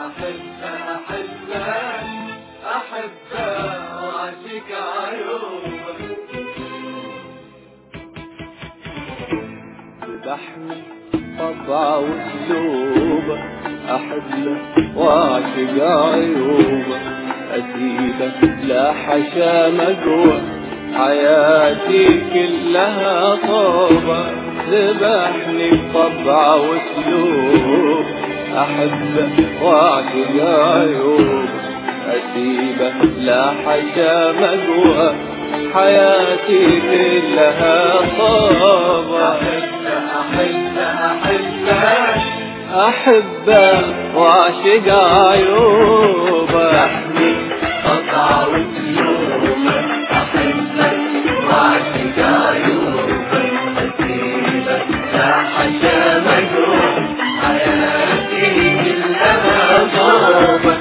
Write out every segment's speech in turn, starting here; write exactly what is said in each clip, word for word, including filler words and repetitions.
أحب أحبك أحبك وأعشق عيوبك. تذبحني طبع وأسلوبك، أحبك وأعشق عيوبك. أسيبك لا حشا مجوع، حياتي كلها طوبة. ذبحني بطبع واسلوب، أحبك وأعشق عيوبك. أسيبك لا حشا مجوع، حياتي كلها طوبة. أحب أحبك أحبك وأعشق عيوبك. طبع وسلوبك، أحبك وأعشق عيوبك. أسيبك لا حشا مجروح، حياتي كلها طوبة.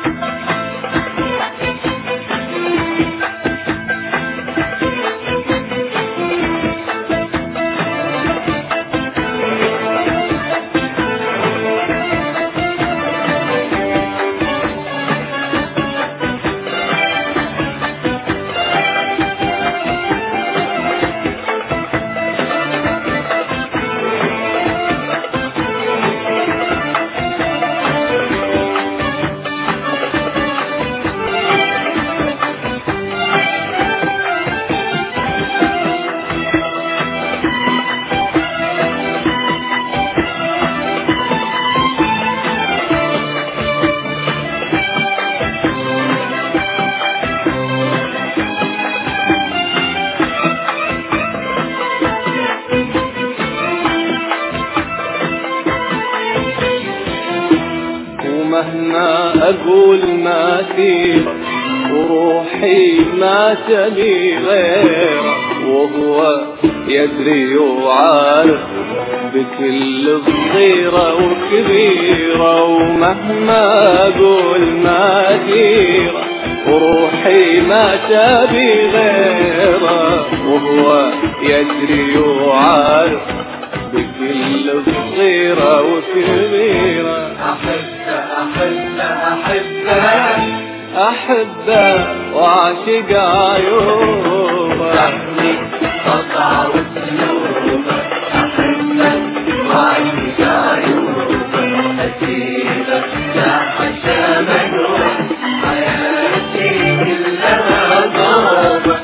مهما أقول ما سيبك، وروحي ما تبي غيرك. وهو يدري وعارف بكل صغيرة وكبيرة. ومهما أقول ما سيبك، وروحي ما تبي غيرك. وهو يدري وعارف بكل صغيرة وكبيرة. أحب أحب أحبك أحبك وأعشق عيوبك. طبع وسلوبك، أحبك وأعشق عيوبك. أسيبك لا حشا مجروح، حياتي كلها طوبة.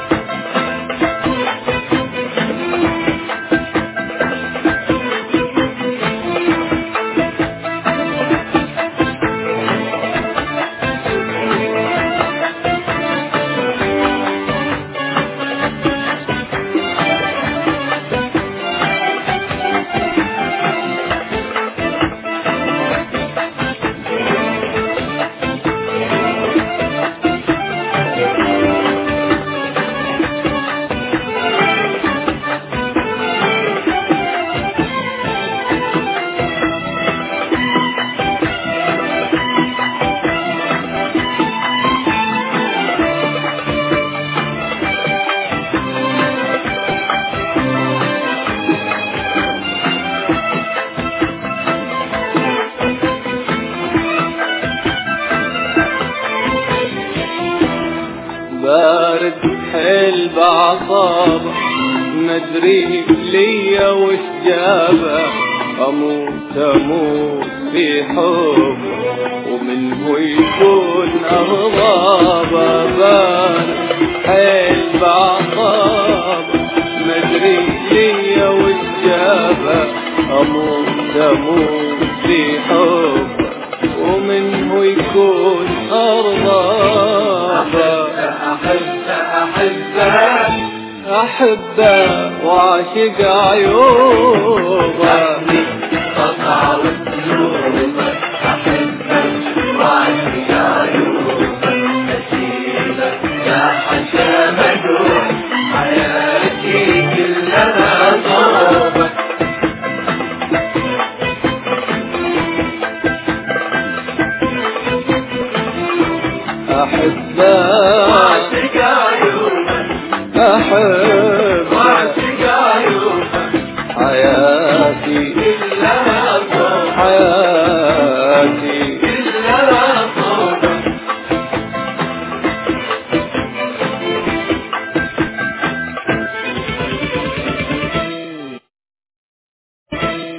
بارد حيل بعصابة، مدري ليا وش جابه. أموت أموت في حب ومنه يكون أغضابه. بارد حيل بعصابة، مدري ليا وش جابه. أموت أموت في حب ومنه يكون أرضابه. أحب أحبك أحبك وأعشق عيوبك. طبع وسلوبك، أحبك وأعشق عيوبك. أسيبك لا حشا مجروح، حياتي كلها طوبة. أحبك وأعشق عيوبك. أحبك